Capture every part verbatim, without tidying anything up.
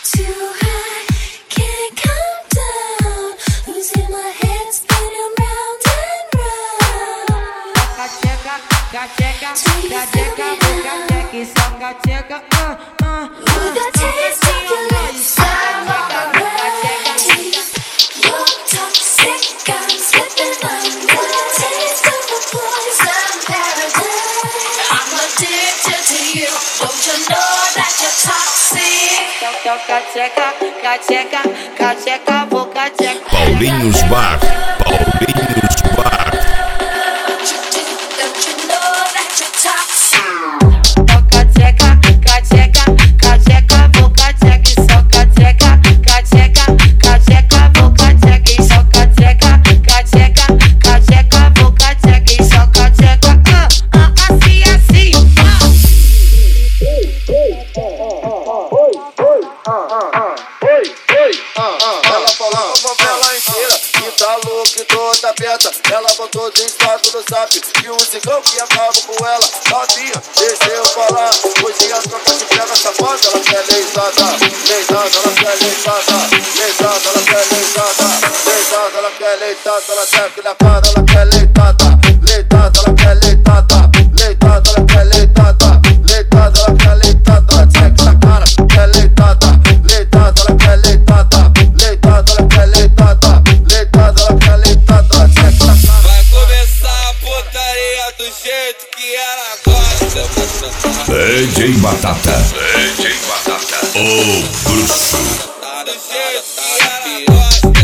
Gateca, gateca, gateca, e só gateca, ah, ah, with a taste of your lips, I'm already. Your toxic, I'm slipping under the taste of the poison paradise. I'm addicted to you, don't you know that you're toxic? Gateca, gateca, gateca, vou gateca. Paulinhos Bar, Paulinhos Bar. Ela botou de status no zap e o cigão que acaba com ela. Novinha, deixa eu falar. Hoje as trocas se pega safada. Ela quer leitada, leitada, ela quer leitada, leitada, ela quer leitada, leitada, ela quer leitada, ela quer que na cara, ela quer leitada, leitada, ela quer leitada, leitada, ela quer leitada, leitada, ela quer leitada, ela quer que na cara, quer leitada, leitada, ela quer leitada, leitada, ela quer leitada, leitada, ela quer leitada. Vai começar a putaria do jeito que ela gosta. D J Batata, D J Batata, o bruxo. Tá do jeito que ela gosta.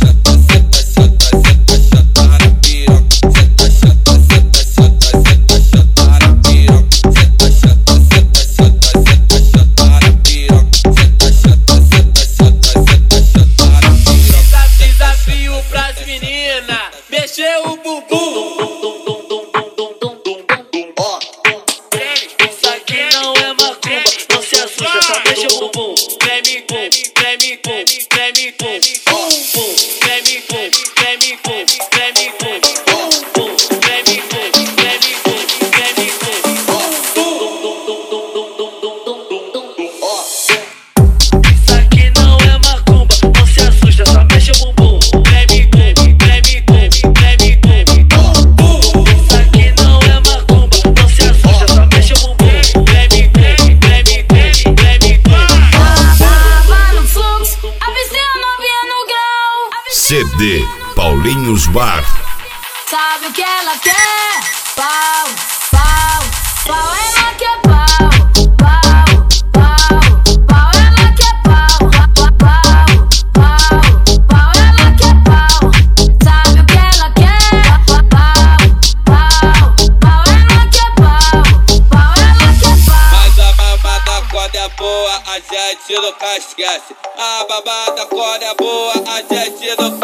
Desafio pras meninas, mexer o bumbum. Isso aqui não é macumba, não se assusta, só mexe o bumbum. Treme com, treme com, treme com, bum bum. Treme com, treme com, treme com, bum bum. Treme com, treme com, treme com, bum bum. Isso aqui não é macumba, não se assusta, só mexe o bumbum. Treme com, treme com, treme com, bum bum. Isso aqui não é macumba, não se assusta, só mexe o bumbum. Treme com, treme com, treme com. Tava no fluxo, avistei a novinha no grau. C D Paulinhos Bar. Sabe o que ela quer? Pau, pau, pau, ela quer pau, pau, pau, pau, ela quer pau, pau, pau, pau, ela quer pau. Sabe o que ela quer? Pau, pau, pau, ela quer pau, pau, ela quer pau. Mas a babada quando é boa, a gente nunca esquece. A babada quando é boa, a gente nunca